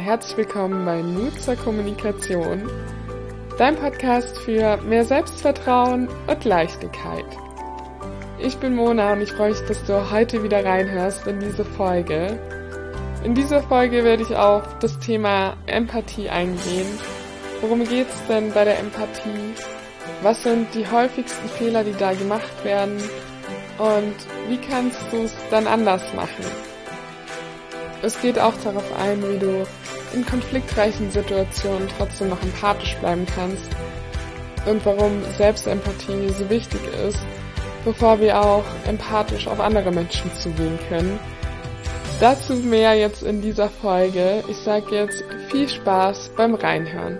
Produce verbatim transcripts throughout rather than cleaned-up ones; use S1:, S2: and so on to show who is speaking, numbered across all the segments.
S1: herzlich willkommen bei Mut zur Kommunikation, dein Podcast für mehr Selbstvertrauen und Leichtigkeit. Ich bin Mona und ich freue mich, dass du heute wieder reinhörst in diese Folge. In dieser Folge werde ich auf das Thema Empathie eingehen. Worum geht es denn bei der Empathie? Was sind die häufigsten Fehler, die da gemacht werden? Und wie kannst du es dann anders machen? Es geht auch darauf ein, wie du in konfliktreichen Situationen trotzdem noch empathisch bleiben kannst und warum Selbstempathie so wichtig ist, bevor wir auch empathisch auf andere Menschen zugehen können. Dazu mehr jetzt in dieser Folge. Ich sage jetzt viel Spaß beim Reinhören.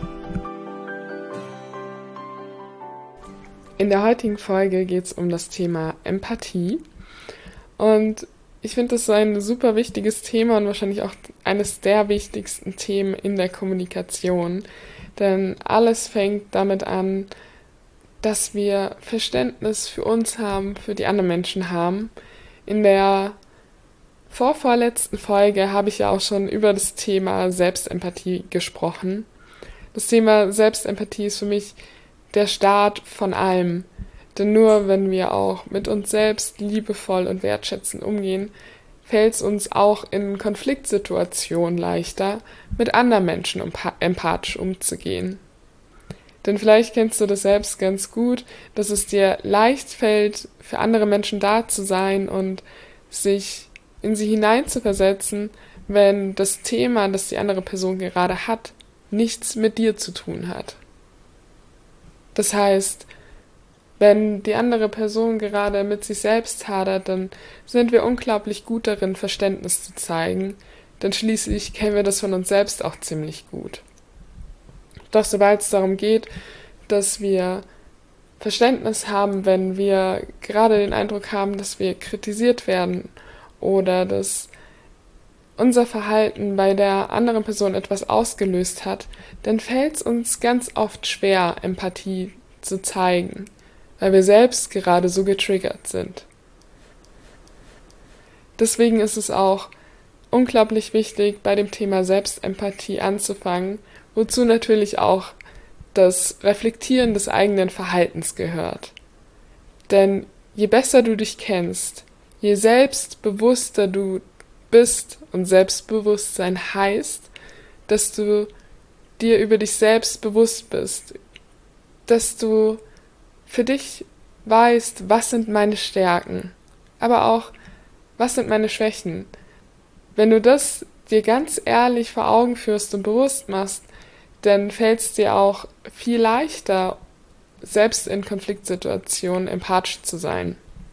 S1: In der heutigen Folge geht es um das Thema Empathie und ich finde das so ein super wichtiges Thema und wahrscheinlich auch eines der wichtigsten Themen in der Kommunikation, denn alles fängt damit an, dass wir Verständnis für uns haben, für die anderen Menschen haben. In der vorvorletzten Folge habe ich ja auch schon über das Thema Selbstempathie gesprochen. Das Thema Selbstempathie ist für mich der Start von allem. Denn nur wenn wir auch mit uns selbst liebevoll und wertschätzend umgehen, fällt es uns auch in Konfliktsituationen leichter, mit anderen Menschen empathisch umzugehen. Denn vielleicht kennst du das selbst ganz gut, dass es dir leicht fällt, für andere Menschen da zu sein und sich in sie hineinzuversetzen, wenn das Thema, das die andere Person gerade hat, nichts mit dir zu tun hat. Das heißt, wenn die andere Person gerade mit sich selbst hadert, dann sind wir unglaublich gut darin, Verständnis zu zeigen, denn schließlich kennen wir das von uns selbst auch ziemlich gut. Doch sobald es darum geht, dass wir Verständnis haben, wenn wir gerade den Eindruck haben, dass wir kritisiert werden oder dass unser Verhalten bei der anderen Person etwas ausgelöst hat, dann fällt es uns ganz oft schwer, Empathie zu zeigen, weil wir selbst gerade so getriggert sind. Deswegen ist es auch unglaublich wichtig, bei dem Thema Selbstempathie anzufangen, wozu natürlich auch das Reflektieren des eigenen Verhaltens gehört. Denn je besser du dich kennst, je selbstbewusster du bist und Selbstbewusstsein heißt, dass du dir über dich selbst bewusst bist, dass du für dich weißt, was sind meine Stärken, aber auch, was sind meine Schwächen. Wenn du das dir ganz ehrlich vor Augen führst und bewusst machst, dann fällt es dir auch viel leichter, selbst in Konfliktsituationen empathisch zu sein.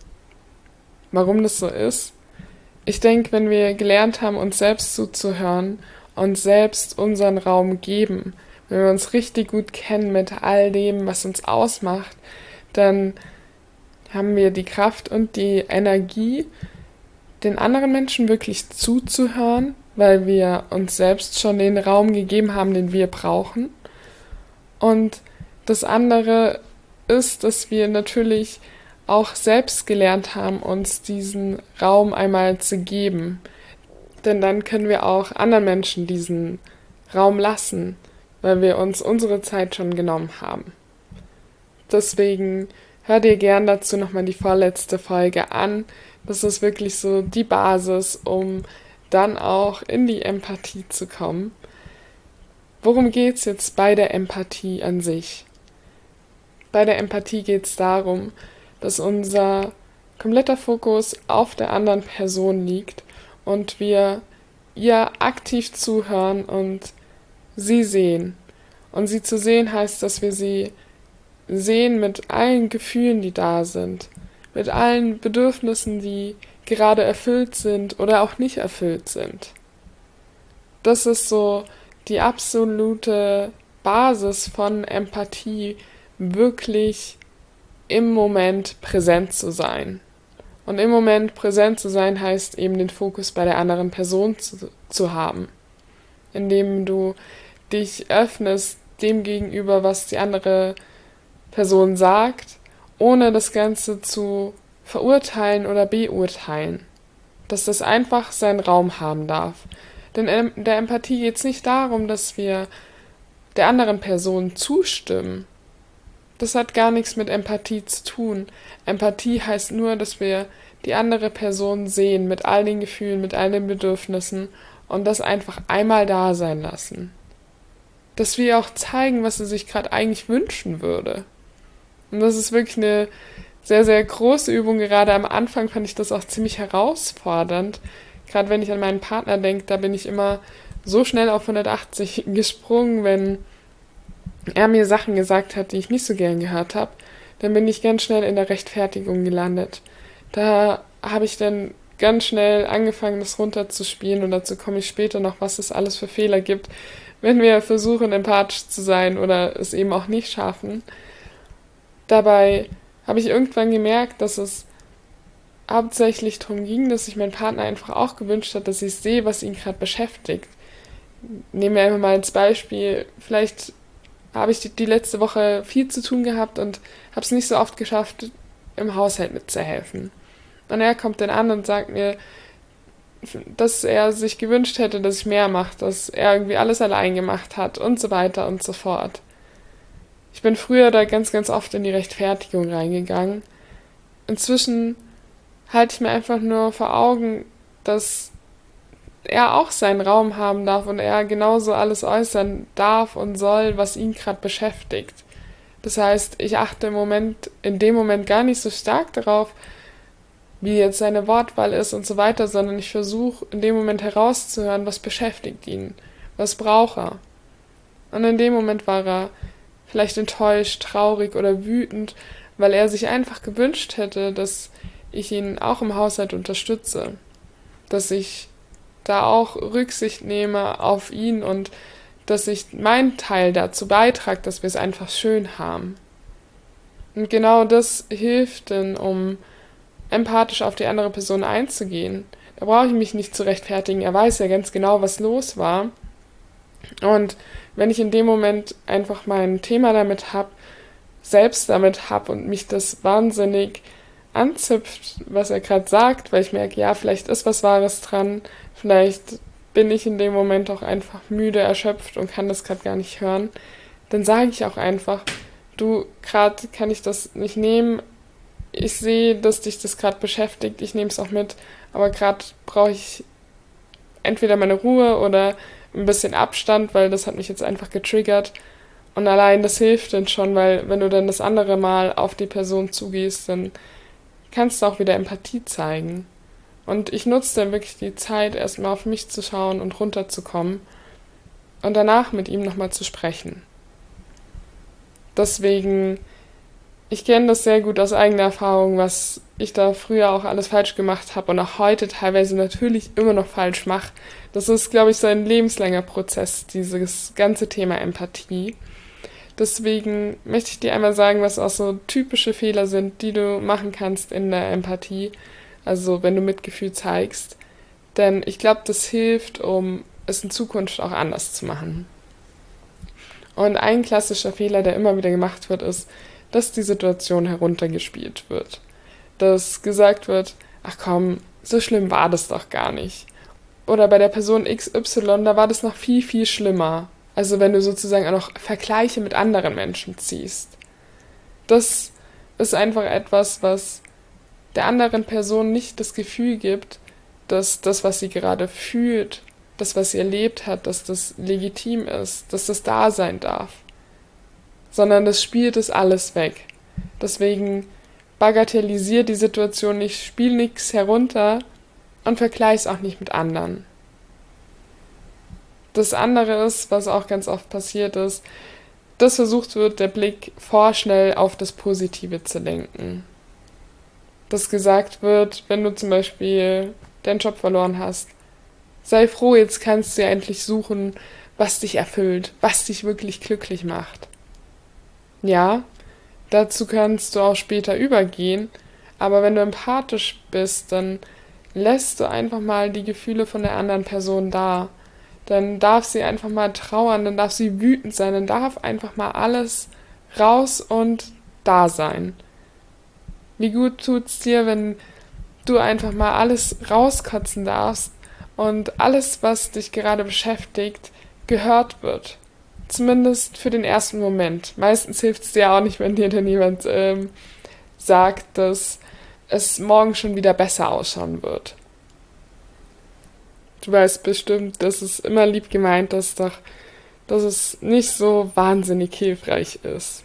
S1: Warum das so ist? Ich denke, wenn wir gelernt haben, uns selbst zuzuhören und selbst unseren Raum geben, wenn wir uns richtig gut kennen mit all dem, was uns ausmacht, dann haben wir die Kraft und die Energie, den anderen Menschen wirklich zuzuhören, weil wir uns selbst schon den Raum gegeben haben, den wir brauchen. Und das andere ist, dass wir natürlich auch selbst gelernt haben, uns diesen Raum einmal zu geben. Denn dann können wir auch anderen Menschen diesen Raum lassen, weil wir uns unsere Zeit schon genommen haben. Deswegen hör dir gern dazu nochmal die vorletzte Folge an. Das ist wirklich so die Basis, um dann auch in die Empathie zu kommen. Worum geht es jetzt bei der Empathie an sich? Bei der Empathie geht es darum, dass unser kompletter Fokus auf der anderen Person liegt und wir ihr aktiv zuhören und sie sehen. Und sie zu sehen heißt, dass wir sie sehen mit allen Gefühlen, die da sind, mit allen Bedürfnissen, die gerade erfüllt sind oder auch nicht erfüllt sind. Das ist so die absolute Basis von Empathie, wirklich im Moment präsent zu sein. Und im Moment präsent zu sein heißt eben den Fokus bei der anderen Person zu, zu haben, indem du dich öffnest dem gegenüber, was die andere Person sagt, ohne das Ganze zu verurteilen oder beurteilen. Dass das einfach seinen Raum haben darf. Denn in der Empathie geht es nicht darum, dass wir der anderen Person zustimmen. Das hat gar nichts mit Empathie zu tun. Empathie heißt nur, dass wir die andere Person sehen, mit all den Gefühlen, mit all den Bedürfnissen und das einfach einmal da sein lassen. Dass wir auch zeigen, was sie sich gerade eigentlich wünschen würde. Und das ist wirklich eine sehr, sehr große Übung. Gerade am Anfang fand ich das auch ziemlich herausfordernd. Gerade wenn ich an meinen Partner denke, da bin ich immer so schnell auf hundertachtzig gesprungen, wenn er mir Sachen gesagt hat, die ich nicht so gern gehört habe, dann bin ich ganz schnell in der Rechtfertigung gelandet. Da habe ich dann ganz schnell angefangen, das runterzuspielen und dazu komme ich später noch, was es alles für Fehler gibt, wenn wir versuchen, empathisch zu sein oder es eben auch nicht schaffen. Dabei habe ich irgendwann gemerkt, dass es hauptsächlich darum ging, dass sich mein Partner einfach auch gewünscht hat, dass ich sehe, was ihn gerade beschäftigt. Nehmen wir einfach mal als Beispiel, vielleicht habe ich die, die letzte Woche viel zu tun gehabt und habe es nicht so oft geschafft, im Haushalt mitzuhelfen. Und er kommt dann an und sagt mir, dass er sich gewünscht hätte, dass ich mehr mache, dass er irgendwie alles allein gemacht hat und so weiter und so fort. Ich bin früher da ganz, ganz oft in die Rechtfertigung reingegangen. Inzwischen halte ich mir einfach nur vor Augen, dass er auch seinen Raum haben darf und er genauso alles äußern darf und soll, was ihn gerade beschäftigt. Das heißt, ich achte im Moment, in dem Moment gar nicht so stark darauf, wie jetzt seine Wortwahl ist und so weiter, sondern ich versuche in dem Moment herauszuhören, was beschäftigt ihn, was braucht er. Und in dem Moment war er vielleicht enttäuscht, traurig oder wütend, weil er sich einfach gewünscht hätte, dass ich ihn auch im Haushalt unterstütze, dass ich da auch Rücksicht nehme auf ihn und dass ich meinen Teil dazu beitrage, dass wir es einfach schön haben. Und genau das hilft dann, um empathisch auf die andere Person einzugehen. Da brauche ich mich nicht zu rechtfertigen. Er weiß ja ganz genau, was los war. Und wenn ich in dem Moment einfach mein Thema damit habe, selbst damit habe und mich das wahnsinnig anzipft, was er gerade sagt, weil ich merke, ja, vielleicht ist was Wahres dran, vielleicht bin ich in dem Moment auch einfach müde, erschöpft und kann das gerade gar nicht hören, dann sage ich auch einfach, du, gerade kann ich das nicht nehmen, ich sehe, dass dich das gerade beschäftigt, ich nehme es auch mit, aber gerade brauche ich entweder meine Ruhe oder ein bisschen Abstand, weil das hat mich jetzt einfach getriggert. Und allein das hilft dann schon, weil wenn du dann das andere Mal auf die Person zugehst, dann kannst du auch wieder Empathie zeigen. Und ich nutze dann wirklich die Zeit, erstmal auf mich zu schauen und runterzukommen und danach mit ihm nochmal zu sprechen. Deswegen, ich kenne das sehr gut aus eigener Erfahrung, was ich da früher auch alles falsch gemacht habe und auch heute teilweise natürlich immer noch falsch mache. Das ist, glaube ich, so ein lebenslanger Prozess, dieses ganze Thema Empathie. Deswegen möchte ich dir einmal sagen, was auch so typische Fehler sind, die du machen kannst in der Empathie, also wenn du Mitgefühl zeigst. Denn ich glaube, das hilft, um es in Zukunft auch anders zu machen. Und ein klassischer Fehler, der immer wieder gemacht wird, ist, dass die Situation heruntergespielt wird. Dass gesagt wird, ach komm, so schlimm war das doch gar nicht. Oder bei der Person X Y, da war das noch viel, viel schlimmer. Also wenn du sozusagen auch noch Vergleiche mit anderen Menschen ziehst. Das ist einfach etwas, was der anderen Person nicht das Gefühl gibt, dass das, was sie gerade fühlt, das, was sie erlebt hat, dass das legitim ist, dass das da sein darf. Sondern das spielt es alles weg. Deswegen bagatellisier die Situation nicht, spiel nichts herunter und vergleich es auch nicht mit anderen. Das andere ist, was auch ganz oft passiert ist, dass versucht wird, der Blick vorschnell auf das Positive zu lenken. Dass gesagt wird, wenn du zum Beispiel deinen Job verloren hast, sei froh, jetzt kannst du ja endlich suchen, was dich erfüllt, was dich wirklich glücklich macht. Ja, dazu kannst du auch später übergehen, aber wenn du empathisch bist, dann lässt du einfach mal die Gefühle von der anderen Person da. Dann darf sie einfach mal trauern, dann darf sie wütend sein, dann darf einfach mal alles raus und da sein. Wie gut tut's dir, wenn du einfach mal alles rauskotzen darfst und alles, was dich gerade beschäftigt, gehört wird. Zumindest für den ersten Moment. Meistens hilft es dir auch nicht, wenn dir dann jemand ähm, sagt, dass es morgen schon wieder besser ausschauen wird. Du weißt bestimmt, dass es immer lieb gemeint ist, doch dass es nicht so wahnsinnig hilfreich ist.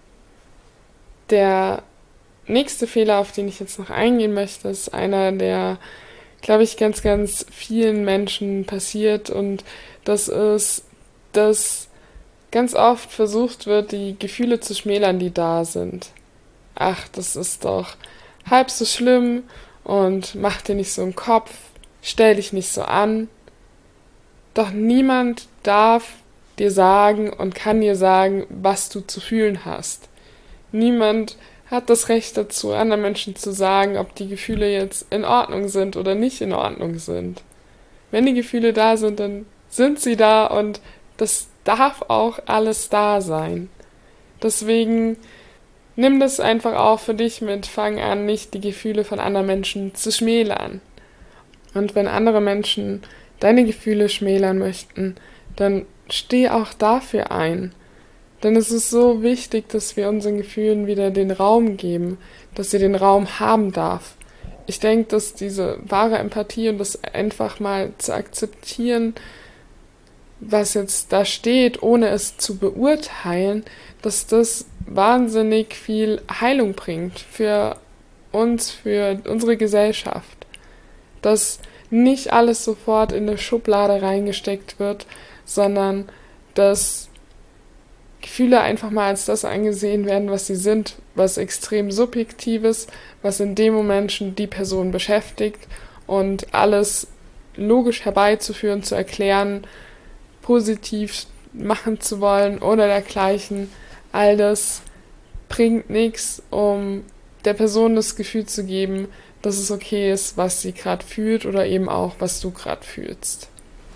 S1: Der nächste Fehler, auf den ich jetzt noch eingehen möchte, ist einer, der, glaube ich, ganz, ganz vielen Menschen passiert, und das ist, dass ganz oft versucht wird, die Gefühle zu schmälern, die da sind. Ach, das ist doch halb so schlimm und mach dir nicht so einen Kopf, stell dich nicht so an. Doch niemand darf dir sagen und kann dir sagen, was du zu fühlen hast. Niemand hat das Recht dazu, anderen Menschen zu sagen, ob die Gefühle jetzt in Ordnung sind oder nicht in Ordnung sind. Wenn die Gefühle da sind, dann sind sie da, und das darf auch alles da sein. Deswegen nimm das einfach auch für dich mit, fang an, nicht die Gefühle von anderen Menschen zu schmälern. Und wenn andere Menschen deine Gefühle schmälern möchten, dann steh auch dafür ein. Denn es ist so wichtig, dass wir unseren Gefühlen wieder den Raum geben, dass sie den Raum haben darf. Ich denke, dass diese wahre Empathie und das einfach mal zu akzeptieren, was jetzt da steht, ohne es zu beurteilen, dass das wahnsinnig viel Heilung bringt für uns, für unsere Gesellschaft. Dass nicht alles sofort in eine Schublade reingesteckt wird, sondern dass Gefühle einfach mal als das angesehen werden, was sie sind, was extrem Subjektives, was in dem Moment schon die Person beschäftigt, und alles logisch herbeizuführen, zu erklären, positiv machen zu wollen oder dergleichen, all das bringt nichts, um der Person das Gefühl zu geben, dass es okay ist, was sie gerade fühlt oder eben auch, was du gerade fühlst.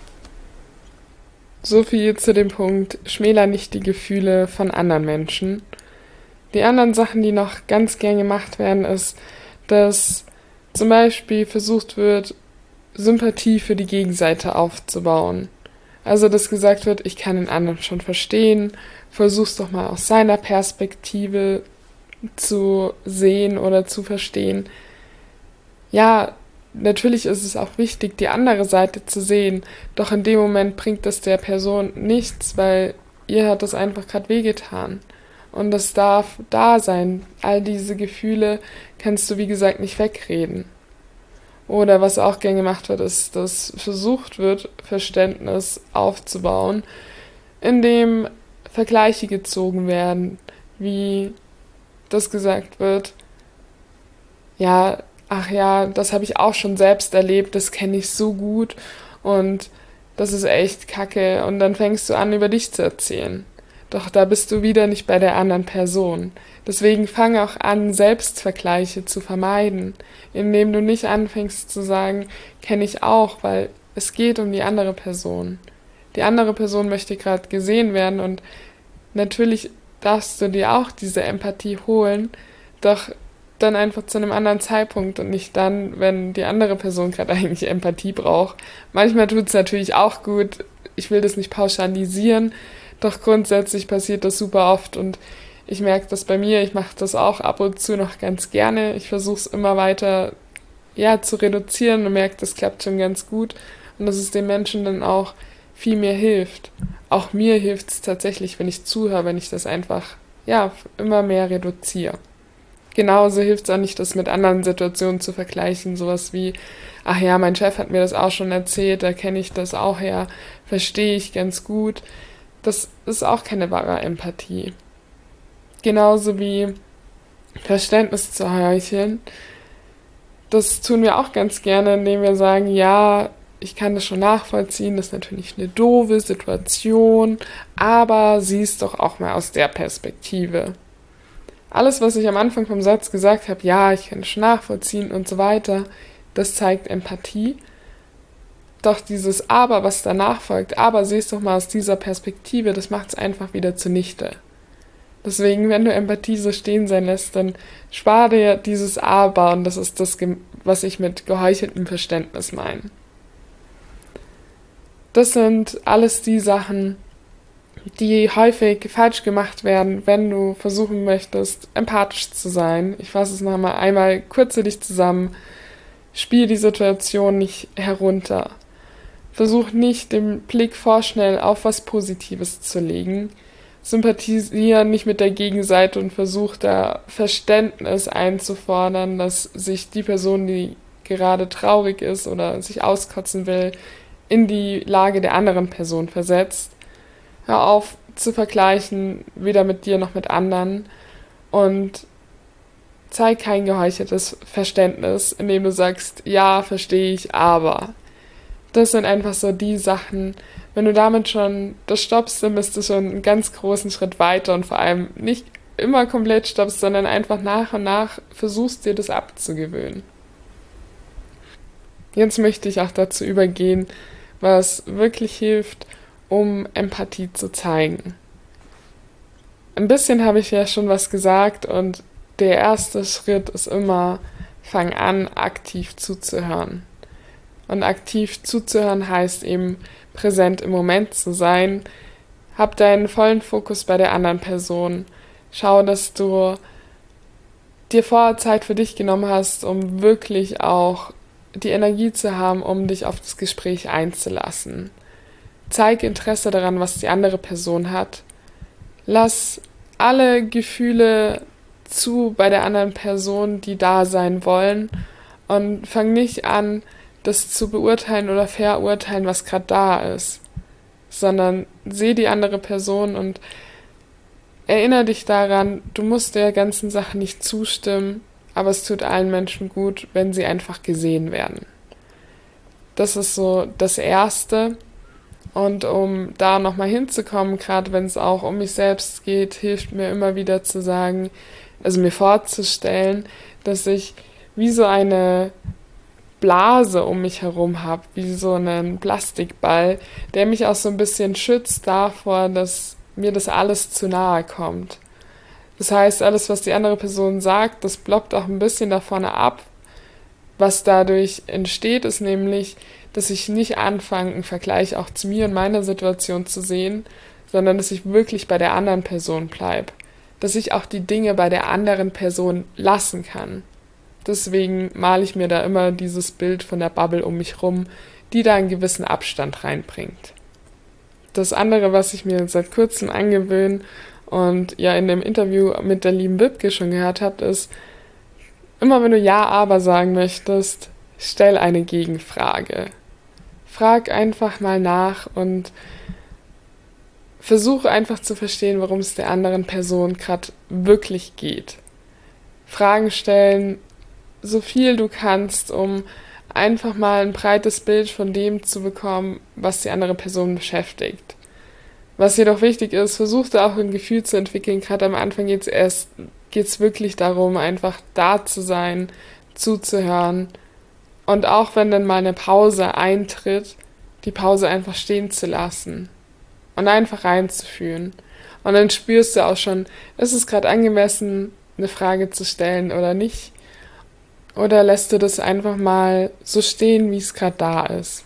S1: So viel zu dem Punkt, schmäler nicht die Gefühle von anderen Menschen. Die anderen Sachen, die noch ganz gern gemacht werden, ist, dass zum Beispiel versucht wird, Sympathie für die Gegenseite aufzubauen. Also, dass gesagt wird, ich kann den anderen schon verstehen, versuch's doch mal aus seiner Perspektive zu sehen oder zu verstehen. Ja, natürlich ist es auch wichtig, die andere Seite zu sehen, doch in dem Moment bringt es der Person nichts, weil ihr hat das einfach gerade wehgetan. Und das darf da sein. All diese Gefühle kannst du, wie gesagt, nicht wegreden. Oder was auch gern gemacht wird, ist, dass versucht wird, Verständnis aufzubauen, indem Vergleiche gezogen werden, wie das gesagt wird, ja, ach ja, das habe ich auch schon selbst erlebt, das kenne ich so gut und das ist echt kacke, und dann fängst du an, über dich zu erzählen. Doch da bist du wieder nicht bei der anderen Person. Deswegen fang auch an, Selbstvergleiche zu vermeiden, indem du nicht anfängst zu sagen, kenne ich auch, weil es geht um die andere Person. Die andere Person möchte gerade gesehen werden, und natürlich darfst du dir auch diese Empathie holen, doch dann einfach zu einem anderen Zeitpunkt und nicht dann, wenn die andere Person gerade eigentlich Empathie braucht. Manchmal tut es natürlich auch gut, ich will das nicht pauschalisieren, doch grundsätzlich passiert das super oft, und ich merke das bei mir, ich mache das auch ab und zu noch ganz gerne. Ich versuche es immer weiter ja, zu reduzieren und merke, das klappt schon ganz gut, und dass es den Menschen dann auch viel mehr hilft. Auch mir hilft es tatsächlich, wenn ich zuhöre, wenn ich das einfach ja immer mehr reduziere. Genauso hilft es auch nicht, das mit anderen Situationen zu vergleichen, sowas wie, ach ja, mein Chef hat mir das auch schon erzählt, da kenne ich das auch her, verstehe ich ganz gut. Das ist auch keine wahre Empathie. Genauso wie Verständnis zu heucheln. Das tun wir auch ganz gerne, indem wir sagen, ja, ich kann das schon nachvollziehen, das ist natürlich eine doofe Situation, aber sieh es doch auch mal aus der Perspektive. Alles, was ich am Anfang vom Satz gesagt habe, ja, ich kann es schon nachvollziehen und so weiter, das zeigt Empathie. Doch dieses Aber, was danach folgt, aber sieh es doch mal aus dieser Perspektive, das macht es einfach wieder zunichte. Deswegen, wenn du Empathie so stehen sein lässt, dann spar dir dieses Aber, und das ist das, was ich mit geheucheltem Verständnis meine. Das sind alles die Sachen, die häufig falsch gemacht werden, wenn du versuchen möchtest, empathisch zu sein. Ich fasse es nochmal einmal kurz für dich zusammen. Spiel die Situation nicht herunter. Versuch nicht, den Blick vorschnell auf was Positives zu legen. Sympathisiere nicht mit der Gegenseite und versuch da Verständnis einzufordern, dass sich die Person, die gerade traurig ist oder sich auskotzen will, in die Lage der anderen Person versetzt. Hör auf zu vergleichen, weder mit dir noch mit anderen, und zeig kein geheucheltes Verständnis, indem du sagst, ja, verstehe ich, aber. Das sind einfach so die Sachen, wenn du damit schon das stoppst, dann bist du schon einen ganz großen Schritt weiter und vor allem nicht immer komplett stoppst, sondern einfach nach und nach versuchst, dir das abzugewöhnen. Jetzt möchte ich auch dazu übergehen, was wirklich hilft, um Empathie zu zeigen. Ein bisschen habe ich ja schon was gesagt und der erste Schritt ist immer, fang an, aktiv zuzuhören. Und aktiv zuzuhören heißt eben, präsent im Moment zu sein. Hab deinen vollen Fokus bei der anderen Person. Schau, dass du dir vorher Zeit für dich genommen hast, um wirklich auch die Energie zu haben, um dich auf das Gespräch einzulassen. Zeig Interesse daran, was die andere Person hat. Lass alle Gefühle zu bei der anderen Person, die da sein wollen, und fang nicht an, das zu beurteilen oder verurteilen, was gerade da ist, sondern seh die andere Person und erinnere dich daran, du musst der ganzen Sache nicht zustimmen, aber es tut allen Menschen gut, wenn sie einfach gesehen werden. Das ist so das Erste. Und um da nochmal hinzukommen, gerade wenn es auch um mich selbst geht, hilft mir immer wieder zu sagen, also mir vorzustellen, dass ich wie so eine Blase um mich herum habe, wie so einen Plastikball, der mich auch so ein bisschen schützt davor, dass mir das alles zu nahe kommt. Das heißt, alles, was die andere Person sagt, das blockt auch ein bisschen davon ab. Was dadurch entsteht, ist nämlich, dass ich nicht anfange, einen Vergleich auch zu mir und meiner Situation zu sehen, sondern dass ich wirklich bei der anderen Person bleibe. Dass ich auch die Dinge bei der anderen Person lassen kann. Deswegen male ich mir da immer dieses Bild von der Bubble um mich rum, die da einen gewissen Abstand reinbringt. Das andere, was ich mir seit kurzem angewöhne und ja in dem Interview mit der lieben Wipke schon gehört habt, ist, immer wenn du Ja, aber sagen möchtest, stell eine Gegenfrage. Frag einfach mal nach und versuche einfach zu verstehen, worum es der anderen Person gerade wirklich geht. Fragen stellen, so viel du kannst, um einfach mal ein breites Bild von dem zu bekommen, was die andere Person beschäftigt. Was jedoch wichtig ist, versuch da auch ein Gefühl zu entwickeln. Gerade am Anfang geht es erst geht's wirklich darum, einfach da zu sein, zuzuhören und auch wenn dann mal eine Pause eintritt, die Pause einfach stehen zu lassen und einfach reinzufühlen. Und dann spürst du auch schon, ist es gerade angemessen, eine Frage zu stellen oder nicht? Oder lässt du das einfach mal so stehen, wie es gerade da ist?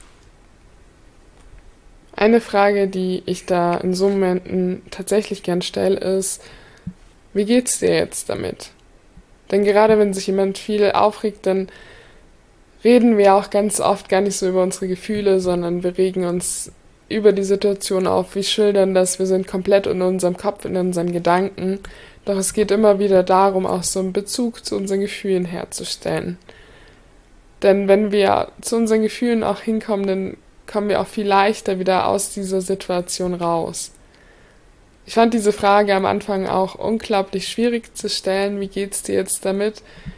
S1: Eine Frage, die ich da in so Momenten tatsächlich gern stelle, ist, wie geht's dir jetzt damit? Denn gerade wenn sich jemand viel aufregt, dann reden wir auch ganz oft gar nicht so über unsere Gefühle, sondern wir regen uns über die Situation auf, wir schildern das, wir sind komplett in unserem Kopf, in unseren Gedanken. Doch es geht immer wieder darum, auch so einen Bezug zu unseren Gefühlen herzustellen. Denn wenn wir zu unseren Gefühlen auch hinkommen, dann kommen wir auch viel leichter wieder aus dieser Situation raus. Ich fand diese Frage am Anfang auch unglaublich schwierig zu stellen. Wie geht's dir jetzt damit?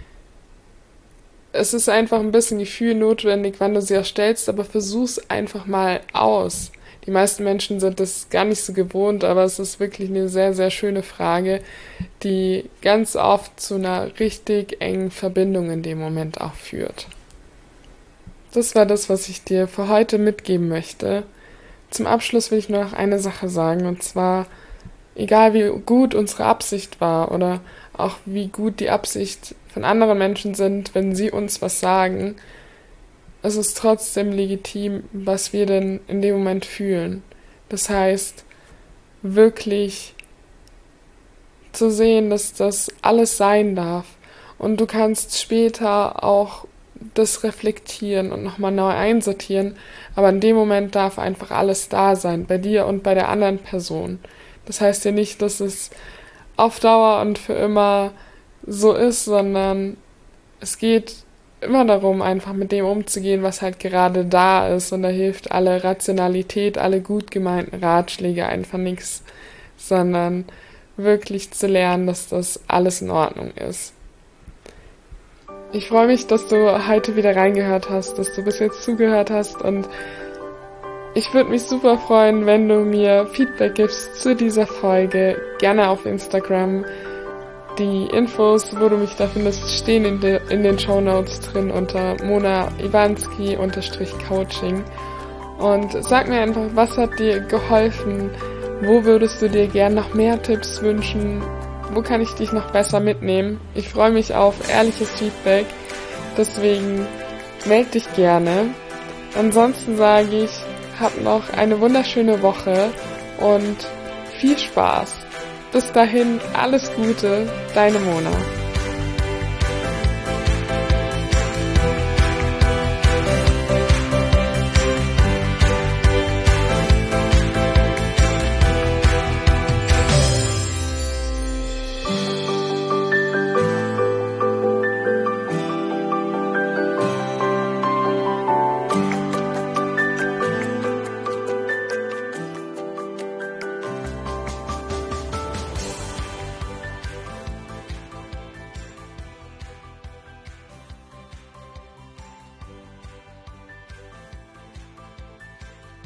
S1: Es ist einfach ein bisschen Gefühl notwendig, wann du sie auch stellst, aber versuch's einfach mal aus. Die meisten Menschen sind das gar nicht so gewohnt, aber es ist wirklich eine sehr, sehr schöne Frage, die ganz oft zu einer richtig engen Verbindung in dem Moment auch führt. Das war das, was ich dir für heute mitgeben möchte. Zum Abschluss will ich nur noch eine Sache sagen, und zwar, egal wie gut unsere Absicht war oder auch wie gut die Absicht von anderen Menschen sind, wenn sie uns was sagen, es ist trotzdem legitim, was wir denn in dem Moment fühlen. Das heißt, wirklich zu sehen, dass das alles sein darf. Und du kannst später auch das reflektieren und nochmal neu einsortieren, aber in dem Moment darf einfach alles da sein, bei dir und bei der anderen Person. Das heißt ja nicht, dass es auf Dauer und für immer so ist, sondern es geht immer darum, einfach mit dem umzugehen, was halt gerade da ist, und da hilft alle Rationalität, alle gut gemeinten Ratschläge einfach nichts, sondern wirklich zu lernen, dass das alles in Ordnung ist. Ich freue mich, dass du heute wieder reingehört hast, dass du bis jetzt zugehört hast, und ich würde mich super freuen, wenn du mir Feedback gibst zu dieser Folge, gerne auf Instagram. Die Infos, wo du mich da findest, stehen in, de, in den Shownotes drin unter Mona Iwanski Coaching. Und sag mir einfach, was hat dir geholfen? Wo würdest du dir gern noch mehr Tipps wünschen? Wo kann ich dich noch besser mitnehmen? Ich freue mich auf ehrliches Feedback, deswegen melde dich gerne. Ansonsten sage ich, hab noch eine wunderschöne Woche und viel Spaß. Bis dahin, alles Gute, deine Mona.